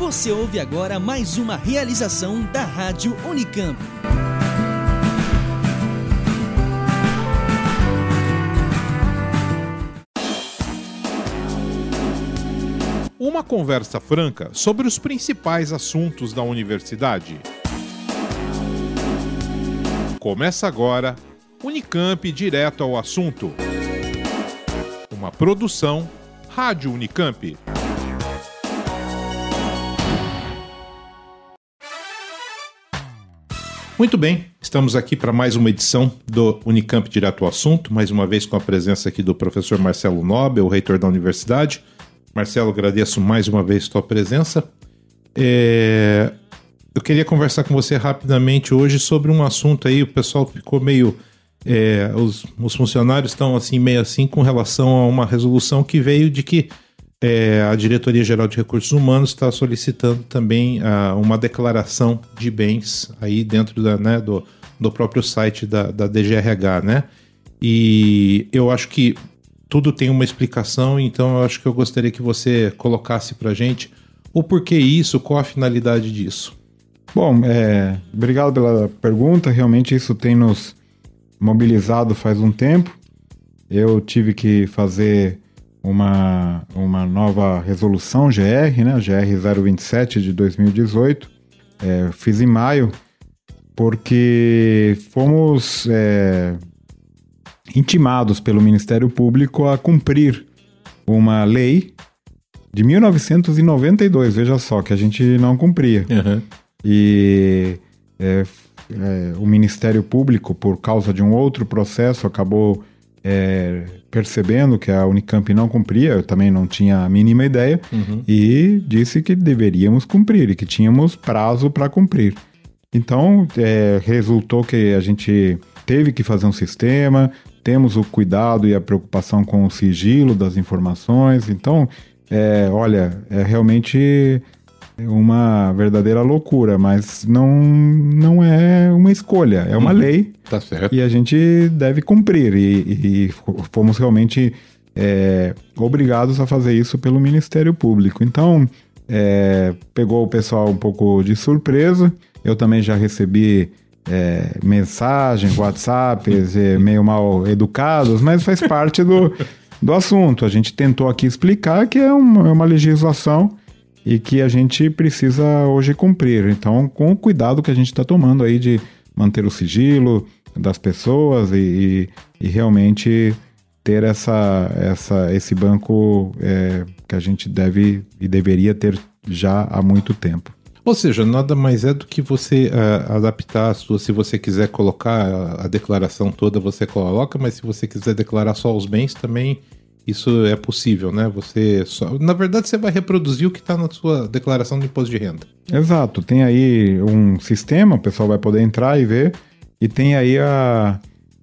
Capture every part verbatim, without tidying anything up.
Você ouve agora mais uma realização da Rádio Unicamp. Uma conversa franca sobre os principais assuntos da universidade. Começa agora Unicamp Direto ao Assunto. Uma produção Rádio Unicamp. Muito bem, estamos aqui para mais uma edição do Unicamp Direto ao Assunto, mais uma vez com a presença aqui do professor Marcelo Nobel, reitor da universidade. Marcelo, agradeço mais uma vez a tua presença. É... Eu queria conversar com você rapidamente hoje sobre um assunto aí, o pessoal ficou meio... É, os, os funcionários estão assim, meio assim com relação a uma resolução que veio de que é, a Diretoria-Geral de Recursos Humanos está solicitando também uh, uma declaração de bens aí dentro da, né, do, do próprio site da, da D G R H, né? E eu acho que tudo tem uma explicação, então eu acho que eu gostaria que você colocasse para a gente o porquê isso, qual a finalidade disso. Bom, é, obrigado pela pergunta, realmente isso tem nos mobilizado faz um tempo. Eu tive que fazer uma, uma nova resolução G R, né, G R zero vinte e sete de dois mil e dezoito, é, fiz em maio, porque fomos é, intimados pelo Ministério Público a cumprir uma lei de mil novecentos e noventa e dois, veja só, que a gente não cumpria. Uhum. E é, é, o Ministério Público, por causa de um outro processo, acabou é, percebendo que a Unicamp não cumpria, eu também não tinha a mínima ideia, uhum. e disse que deveríamos cumprir e que tínhamos prazo para cumprir. Então, é, resultou que a gente teve que fazer um sistema, temos o cuidado e a preocupação com o sigilo das informações. Então, é, olha, é realmente uma verdadeira loucura, mas não, não é uma escolha, é uma hum, lei. Tá certo. E a gente deve cumprir. E, e fomos realmente é, obrigados a fazer isso pelo Ministério Público. Então, é, pegou o pessoal um pouco de surpresa. Eu também já recebi é, mensagens, WhatsApps, é, meio mal educados, mas faz parte do, do assunto. A gente tentou aqui explicar que é uma, é uma legislação e que a gente precisa hoje cumprir. Então, com o cuidado que a gente está tomando aí de manter o sigilo das pessoas e, e, e realmente ter essa, essa, esse banco é, que a gente deve e deveria ter já há muito tempo. Ou seja, nada mais é do que você uh, adaptar a sua, se você quiser colocar a, a declaração toda, você coloca, mas se você quiser declarar só os bens também, isso é possível, né? Você só, na verdade, você vai reproduzir o que está na sua declaração de imposto de renda. Exato. Tem aí um sistema, o pessoal vai poder entrar e ver, e tem aí a,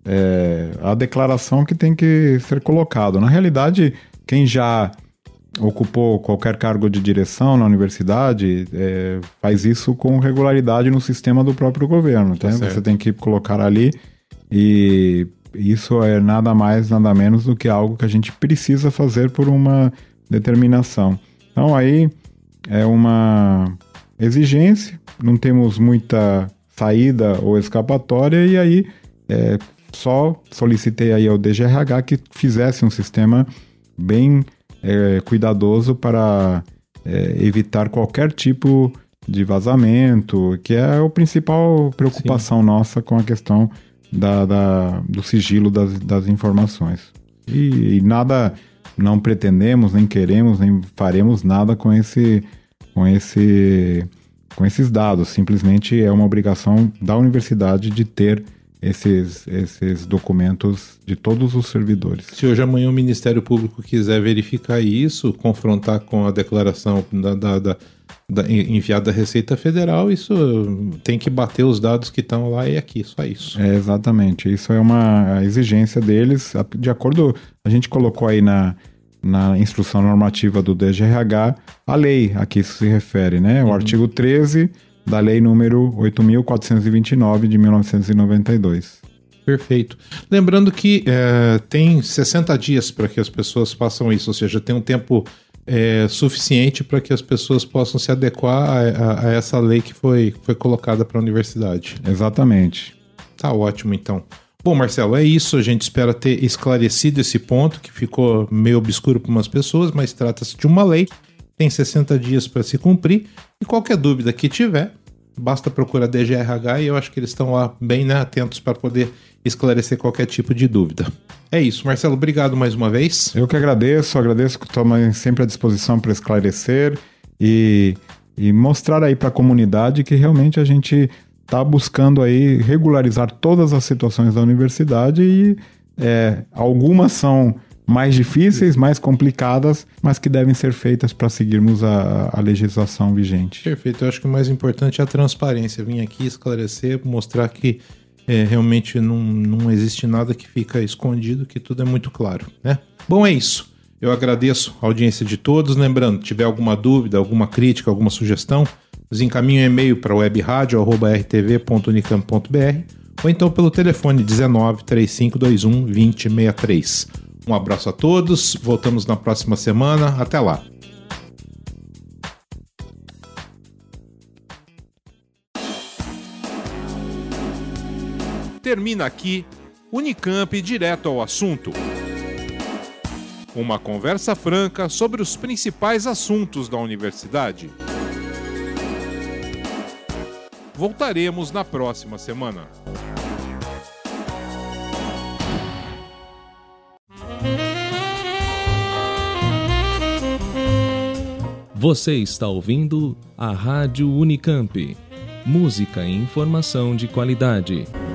é, a declaração que tem que ser colocado. Na realidade, quem já ocupou qualquer cargo de direção na universidade é, faz isso com regularidade no sistema do próprio governo. Tá? Você tem que colocar ali e... Isso é nada mais, nada menos do que algo que a gente precisa fazer por uma determinação. Então aí é uma exigência, não temos muita saída ou escapatória e aí é, só solicitei aí ao D G R H que fizesse um sistema bem é, cuidadoso para é, evitar qualquer tipo de vazamento, que é a principal preocupação Sim. nossa com a questão Da, da, do sigilo das, das informações. E, e nada, não pretendemos, nem queremos, nem faremos nada com, esse, com, esse, com esses dados. Simplesmente é uma obrigação da universidade de ter esses, esses documentos de todos os servidores. Se hoje amanhã o Ministério Público quiser verificar isso, confrontar com a declaração da, da, da Da, enviado da Receita Federal, isso tem que bater os dados que estão lá e aqui, só isso. É, exatamente, isso é uma exigência deles, de acordo, a gente colocou aí na, na instrução normativa do D G R H, a lei a que isso se refere, né? O uhum. artigo treze da lei número oito mil quatrocentos e vinte e nove de mil novecentos e noventa e dois. Perfeito. Lembrando que é, tem sessenta dias para que as pessoas façam isso, ou seja, tem um tempo é, suficiente para que as pessoas possam se adequar a, a, a essa lei que foi, foi colocada para a universidade. Exatamente. Tá ótimo, então. Bom, Marcelo, é isso. A gente espera ter esclarecido esse ponto que ficou meio obscuro para umas pessoas, mas trata-se de uma lei, tem sessenta dias para se cumprir, e qualquer dúvida que tiver, basta procurar D G R H e eu acho que eles estão lá bem, né, atentos para poder esclarecer qualquer tipo de dúvida. É isso, Marcelo, obrigado mais uma vez. Eu que agradeço, agradeço que estou sempre à disposição para esclarecer e, e mostrar aí para a comunidade que realmente a gente está buscando aí regularizar todas as situações da universidade e é, algumas são mais difíceis, mais complicadas, mas que devem ser feitas para seguirmos a, a legislação vigente. Perfeito, eu acho que o mais importante é a transparência, vim aqui esclarecer, mostrar que é, realmente não, não existe nada que fica escondido, que tudo é muito claro, né? Bom, é isso. Eu agradeço a audiência de todos. Lembrando, tiver alguma dúvida, alguma crítica, alguma sugestão, nos encaminhe um e-mail para webradio arroba r t v ponto unicamp ponto b r ou então pelo telefone dezenove, trinta e cinco, vinte e um, vinte, sessenta e três. Um abraço a todos, voltamos na próxima semana. Até lá! Termina aqui Unicamp Direto ao Assunto. Uma conversa franca sobre os principais assuntos da universidade. Voltaremos na próxima semana. Você está ouvindo a Rádio Unicamp. Música e informação de qualidade.